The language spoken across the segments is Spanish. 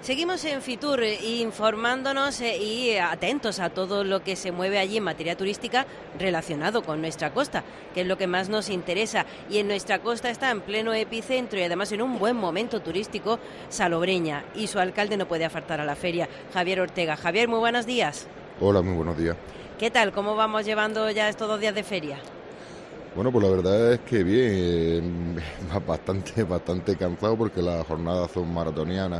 Seguimos en Fitur informándonos y atentos a todo lo que se mueve allí en materia turística relacionado con nuestra costa, que es lo que más nos interesa. Y en nuestra costa está en pleno epicentro y además en un buen momento turístico Salobreña, y su alcalde no puede faltar a la feria, Javier Ortega. Javier, muy buenos días. Hola, muy buenos días. ¿Qué tal? ¿Cómo vamos llevando ya estos 2 días de feria? Bueno, pues la verdad es que bien, bastante cansado porque las jornadas son maratonianas.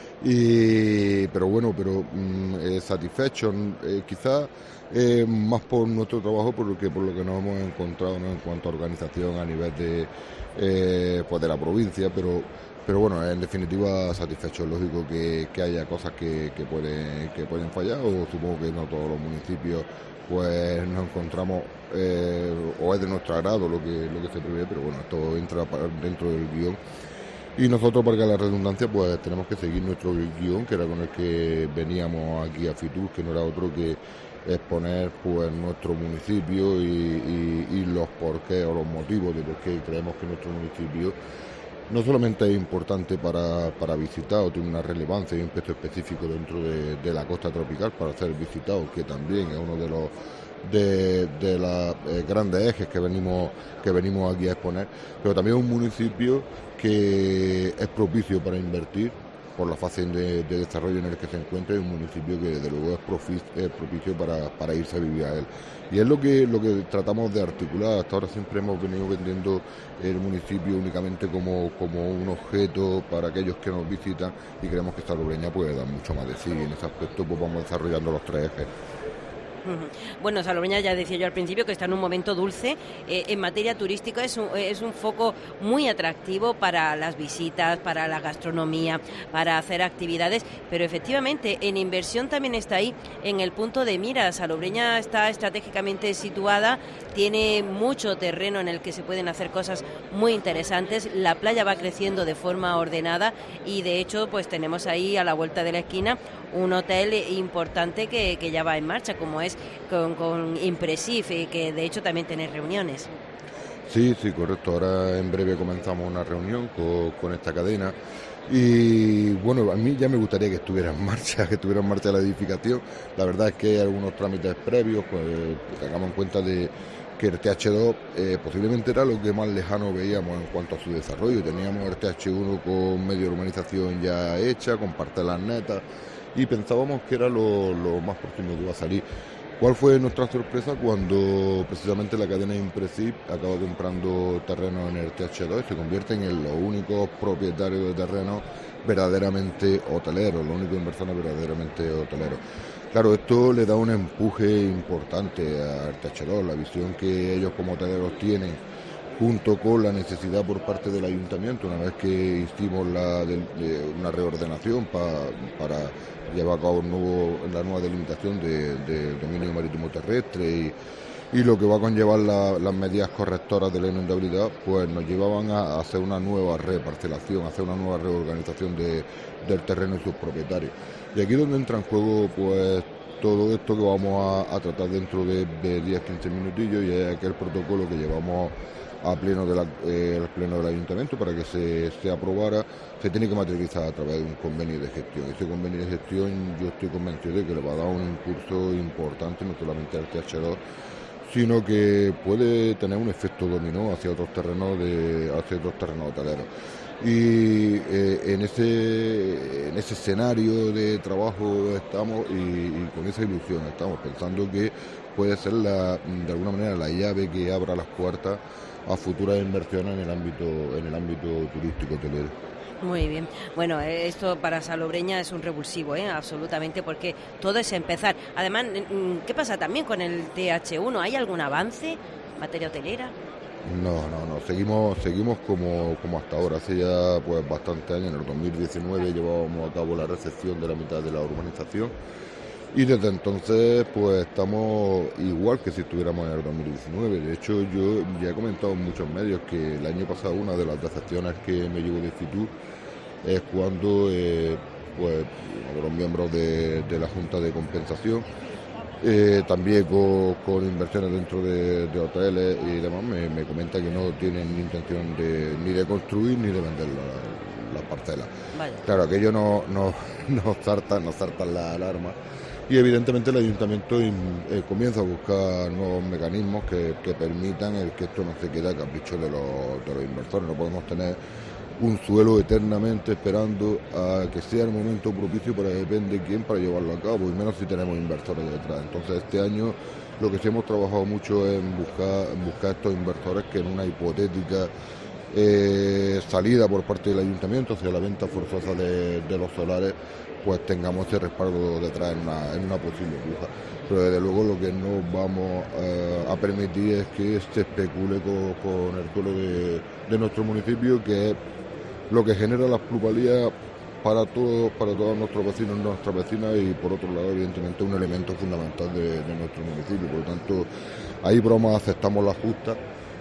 Pero satisfecho, quizás más por nuestro trabajo, por lo que nos hemos encontrado, ¿no?, en cuanto a organización a nivel de la provincia, pero bueno, en definitiva satisfecho. Es lógico que haya cosas que pueden fallar, o supongo que no todos los municipios pues nos encontramos o es de nuestro agrado lo que se prevé, pero bueno, esto entra dentro del guión. Y nosotros, para la redundancia, pues tenemos que seguir nuestro guión, que era con el que veníamos aquí a Fitur, que no era otro que exponer pues nuestro municipio y los porqués o los motivos de por qué creemos que nuestro municipio no solamente es importante para visitar o tiene una relevancia y un peso específico dentro de la costa tropical para ser visitado, que también es uno de los grandes ejes que venimos aquí a exponer, pero también es un municipio que es propicio para invertir por la fase de desarrollo en el que se encuentra, y un municipio que desde luego es propicio para irse a vivir a él. Y es lo que tratamos de articular. Hasta ahora siempre hemos venido vendiendo el municipio únicamente como un objeto para aquellos que nos visitan, y creemos que Salobreña puede dar mucho más de sí. En ese aspecto pues vamos desarrollando los 3 ejes. Bueno, Salobreña, ya decía yo al principio que está en un momento dulce. En materia turística es un foco muy atractivo para las visitas, para la gastronomía, para hacer actividades, pero efectivamente en inversión también está ahí en el punto de mira. Salobreña está estratégicamente situada, tiene mucho terreno en el que se pueden hacer cosas muy interesantes. La playa va creciendo de forma ordenada y de hecho pues tenemos ahí a la vuelta de la esquina un hotel importante que ya va en marcha, como es con Impresif, que de hecho también tiene reuniones. Sí, correcto. Ahora en breve comenzamos una reunión con esta cadena, y bueno, a mí ya me gustaría que estuviera en marcha la edificación. La verdad es que hay algunos trámites previos, pues tengamos en cuenta de que el TH2 posiblemente era lo que más lejano veíamos en cuanto a su desarrollo. Teníamos el TH1 con medio de urbanización ya hecha, con parcelas netas, y pensábamos que era lo más próximo que iba a salir. ¿Cuál fue nuestra sorpresa cuando precisamente la cadena Impresif acaba comprando terreno en el TH2 y se convierten en los únicos propietarios de terrenos verdaderamente hoteleros, los únicos inversores verdaderamente hoteleros? Claro, esto le da un empuje importante al TH2, la visión que ellos como hoteleros tienen, junto con la necesidad por parte del ayuntamiento, una vez que hicimos una reordenación para llevar a cabo la nueva delimitación del dominio marítimo terrestre y lo que va a conllevar las medidas correctoras de la inundabilidad, pues nos llevaban a hacer una nueva reparcelación, a hacer una nueva reorganización del terreno y sus propietarios. Y aquí es donde entra en juego pues todo esto que vamos a tratar dentro de 10-15 minutillos, y es aquel protocolo que llevamos al pleno del ayuntamiento para que se aprobara. Se tiene que materializar a través de un convenio de gestión. Ese convenio de gestión yo estoy convencido de que le va a dar un impulso importante, no solamente al TH2, sino que puede tener un efecto dominó hacia otros terrenos hoteleros. Y en ese escenario de trabajo estamos, y con esa ilusión estamos pensando que puede ser de alguna manera la llave que abra las puertas a futuras inversiones en el ámbito turístico hotelero. Muy bien. Bueno, esto para Salobreña es un revulsivo, absolutamente, porque todo es empezar. Además, ¿qué pasa también con el TH1? ¿Hay algún avance en materia hotelera? No, seguimos como hasta ahora. Hace ya pues bastantes años, en el 2019 llevábamos a cabo la recepción de la mitad de la urbanización, y desde entonces pues estamos igual que si estuviéramos en el 2019. De hecho, yo ya he comentado en muchos medios que el año pasado una de las decepciones que me llevo de Fitur es cuando pues uno de los miembros de la Junta de Compensación, también con inversiones dentro de hoteles y demás, me comenta que no tienen intención ni de construir ni de vender las parcelas. Vaya. Claro, aquello nos salta la alarma. Y evidentemente el ayuntamiento comienza a buscar nuevos mecanismos que permitan que esto no se quede a capricho de los inversores. No podemos tener un suelo eternamente esperando a que sea el momento propicio para depende quién para llevarlo a cabo, y menos si tenemos inversores detrás. Entonces este año lo que sí hemos trabajado mucho es en buscar estos inversores que en una hipotética salida por parte del ayuntamiento hacia la venta forzosa de los solares, pues tengamos ese respaldo detrás en una posible puja. Pero desde luego lo que no vamos a permitir es que se especule con el suelo de nuestro municipio, que es lo que genera las plusvalías para todos nuestros vecinos y nuestras vecinas, y por otro lado evidentemente un elemento fundamental de nuestro municipio. Por lo tanto, ahí bromas aceptamos la justa.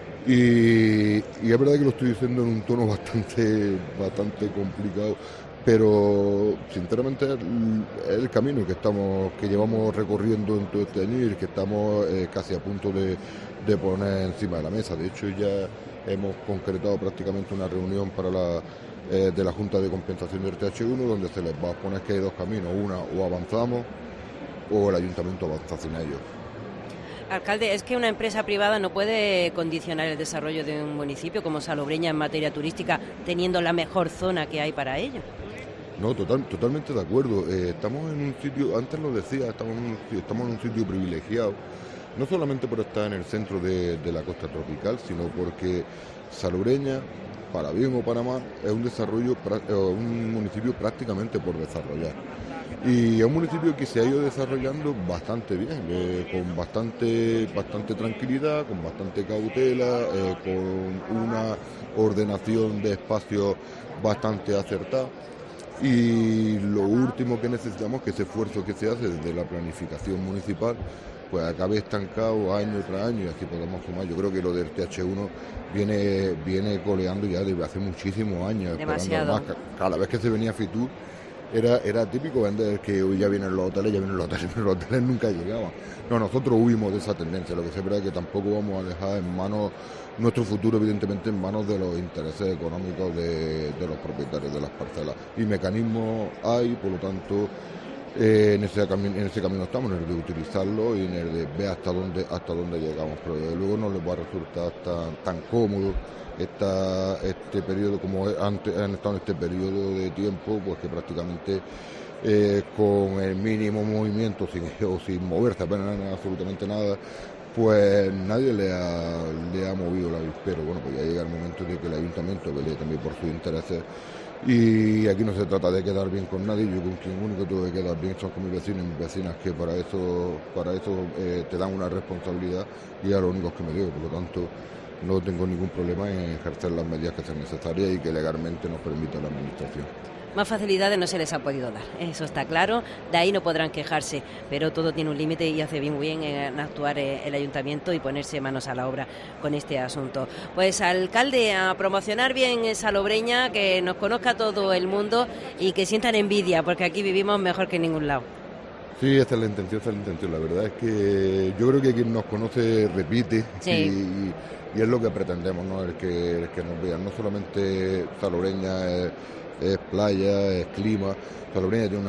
Y es verdad que lo estoy diciendo en un tono bastante complicado, pero sinceramente es el camino que llevamos recorriendo en todo este año y el que estamos casi a punto de poner encima de la mesa. De hecho, ya hemos concretado prácticamente una reunión de la Junta de Compensación del TH1, donde se les va a poner que hay dos caminos: una, o avanzamos o el ayuntamiento avanza sin ellos. Alcalde, es que una empresa privada no puede condicionar el desarrollo de un municipio como Salobreña en materia turística, teniendo la mejor zona que hay para ello. No, totalmente de acuerdo. Estamos en un sitio, antes lo decía, estamos en un sitio privilegiado, no solamente por estar en el centro de la costa tropical, sino porque Salobreña, para bien o para mal, es un municipio prácticamente por desarrollar. Y es un municipio que se ha ido desarrollando bastante bien, con bastante tranquilidad, con bastante cautela, con una ordenación de espacios bastante acertada. Y lo último que necesitamos es que ese esfuerzo que se hace desde la planificación municipal pues acabe estancado año tras año, y así podemos sumar. Yo creo que lo del TH1 viene coleando ya desde hace muchísimos años. Demasiado. Además, cada vez que se venía Fitur era típico vender que hoy ya vienen los hoteles, pero los hoteles nunca llegaban. No, nosotros huimos de esa tendencia. Lo que se ve es que tampoco vamos a dejar en manos nuestro futuro, evidentemente, en manos de los intereses económicos de los propietarios de las parcelas. Y mecanismos hay, por lo tanto, en ese camino estamos, en el de utilizarlo y en el de ver hasta dónde llegamos. Pero desde luego no les va a resultar tan cómodo este periodo como antes han estado en este periodo de tiempo, pues que prácticamente con el mínimo movimiento sin moverse apenas absolutamente nada, pues nadie le ha movido la avispero. Bueno, pues ya llega el momento de que el ayuntamiento pelee también por sus intereses, y aquí no se trata de quedar bien con nadie. Yo con quien único tengo que quedar bien son con mis vecinos y mis vecinas, que para eso te dan una responsabilidad, y a los únicos que me dio. Por lo tanto, no tengo ningún problema en ejercer las medidas que sean necesarias y que legalmente nos permita la administración. Más facilidades no se les ha podido dar, eso está claro, de ahí no podrán quejarse, pero todo tiene un límite y hace bien en actuar el ayuntamiento y ponerse manos a la obra con este asunto. Pues alcalde, a promocionar bien Salobreña, que nos conozca todo el mundo y que sientan envidia, porque aquí vivimos mejor que en ningún lado. Sí, esa es la intención. La verdad es que yo creo que quien nos conoce repite, sí. y es lo que pretendemos, ¿no? El que nos vean. No solamente Salobreña es playa, es clima. Salobreña tiene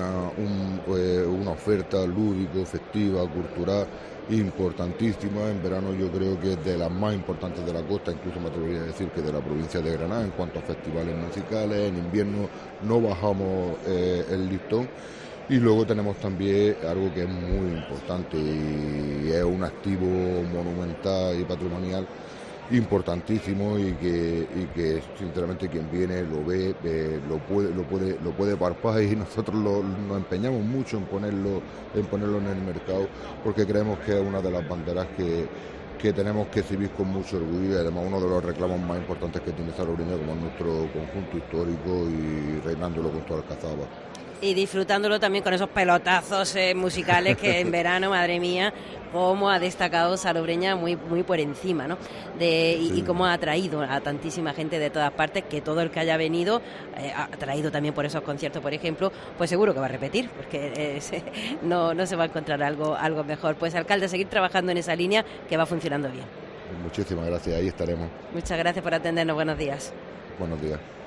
una oferta lúdico, festiva, cultural importantísima. En verano yo creo que es de las más importantes de la costa, incluso me atrevería a decir que de la provincia de Granada en cuanto a festivales musicales. En invierno no bajamos el listón. Y luego tenemos también algo que es muy importante y es un activo monumental y patrimonial importantísimo, y que sinceramente quien viene lo ve, lo puede palpar, y nosotros nos empeñamos mucho en ponerlo en el mercado, porque creemos que es una de las banderas que tenemos que exhibir con mucho orgullo, y además uno de los reclamos más importantes que tiene Salobreña como nuestro conjunto histórico, y reinándolo con toda Alcazaba. Y disfrutándolo también con esos pelotazos musicales que en verano, madre mía, cómo ha destacado Salobreña muy por encima, ¿no? Y cómo ha atraído a tantísima gente de todas partes, que todo el que haya venido, ha traído también por esos conciertos, por ejemplo, pues seguro que va a repetir, porque no se va a encontrar algo mejor. Pues alcalde, seguir trabajando en esa línea que va funcionando bien. Muchísimas gracias, ahí estaremos. Muchas gracias por atendernos, buenos días. Buenos días.